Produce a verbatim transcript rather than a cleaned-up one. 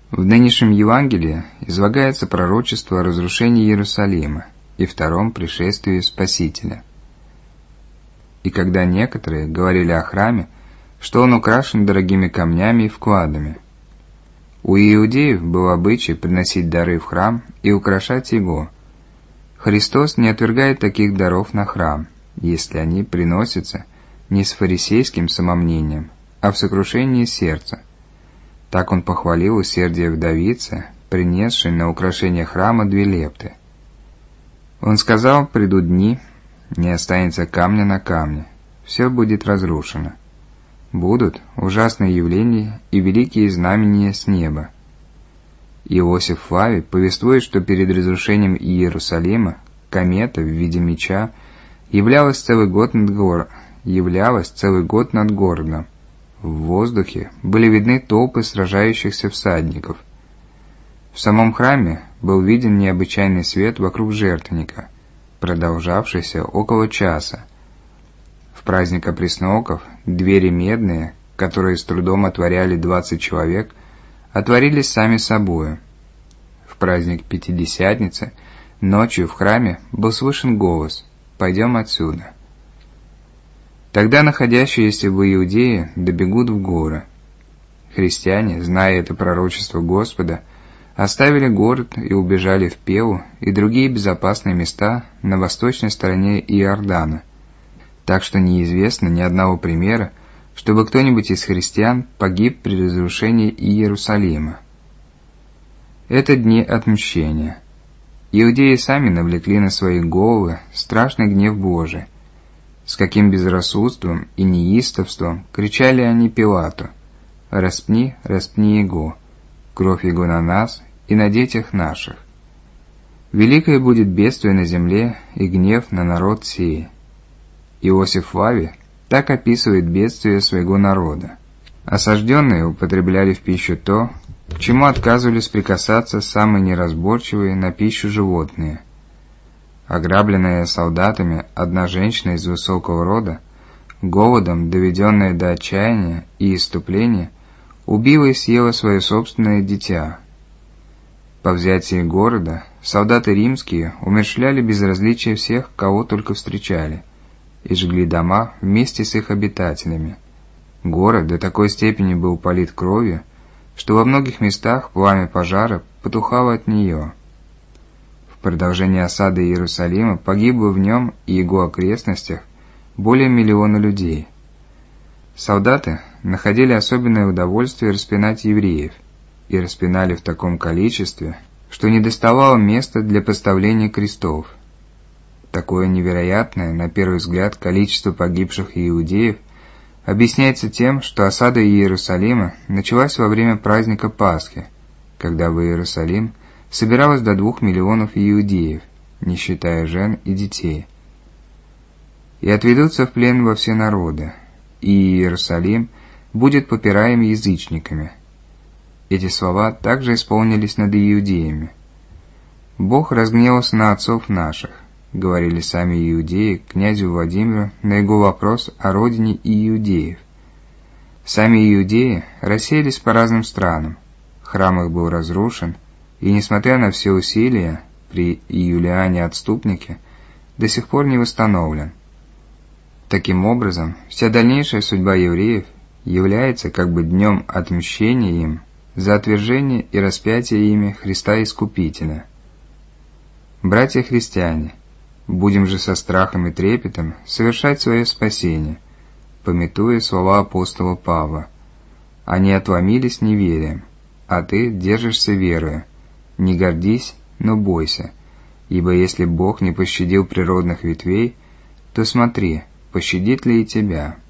В нынешнем Евангелии излагается пророчество о разрушении Иерусалима и втором пришествии Спасителя. И когда некоторые говорили о храме, что он украшен дорогими камнями и вкладами. У иудеев был обычай приносить дары в храм и украшать его. Христос не отвергает таких даров на храм, если они приносятся не с фарисейским самомнением, а в сокрушении сердца. Так он похвалил усердие вдовицы, принесшей на украшение храма две лепты. Он сказал: «Придут дни, не останется камня на камне, все будет разрушено. Будут ужасные явления и великие знамения с неба». Иосиф Флавий повествует, что перед разрушением Иерусалима комета в виде меча являлась целый год над, гор... являлась целый год над городом. В воздухе были видны толпы сражающихся всадников. В самом храме был виден необычайный свет вокруг жертвенника, продолжавшийся около часа. В праздник опресноков двери медные, которые с трудом отворяли двадцать человек, отворились сами собою. В праздник Пятидесятницы ночью в храме был слышен голос: «Пойдем отсюда». Тогда находящиеся в Иудее добегут в горы. Христиане, зная это пророчество Господа, оставили город и убежали в Пелу и другие безопасные места на восточной стороне Иордана, так что неизвестно ни одного примера, чтобы кто-нибудь из христиан погиб при разрушении Иерусалима. Это дни отмщения. Иудеи сами навлекли на свои головы страшный гнев Божий. С каким безрассудством и неистовством кричали они Пилату: «Распни, распни его, кровь его на нас и на детях наших. Великое будет бедствие на земле и гнев на народ сей». Иосиф Флавий так описывает бедствие своего народа. Осажденные употребляли в пищу то, к чему отказывались прикасаться самые неразборчивые на пищу животные. Ограбленная солдатами одна женщина из высокого рода, голодом доведенная до отчаяния и исступления, убила и съела свое собственное дитя. По взятии города солдаты римские умерщвляли без различия всех, кого только встречали, и жгли дома вместе с их обитателями. Город до такой степени был полит кровью, что во многих местах пламя пожара потухало от нее. В продолжении осады Иерусалима погибло в нем и его окрестностях более миллиона людей. Солдаты находили особенное удовольствие распинать евреев, и распинали в таком количестве, что не доставало места для поставления крестов. Такое невероятное, на первый взгляд, количество погибших иудеев объясняется тем, что осада Иерусалима началась во время праздника Пасхи, когда в Иерусалим собиралось до двух миллионов иудеев, не считая жен и детей. «И отведутся в плен во все народы, и Иерусалим будет попираем язычниками». Эти слова также исполнились над иудеями. «Бог разгневался на отцов наших», — говорили сами иудеи князю Владимиру на его вопрос о родине иудеев. Сами иудеи рассеялись по разным странам, храм их был разрушен, и, несмотря на все усилия, при Юлиане-отступнике до сих пор не восстановлен. Таким образом, вся дальнейшая судьба евреев является как бы днем отмщения им за отвержение и распятие ими Христа Искупителя. Братья-христиане, будем же со страхом и трепетом совершать свое спасение, памятуя слова апостола Павла: «Они отломились неверием, а ты держишься верою. Не гордись, но бойся, ибо если Бог не пощадил природных ветвей, то смотри, пощадит ли и тебя».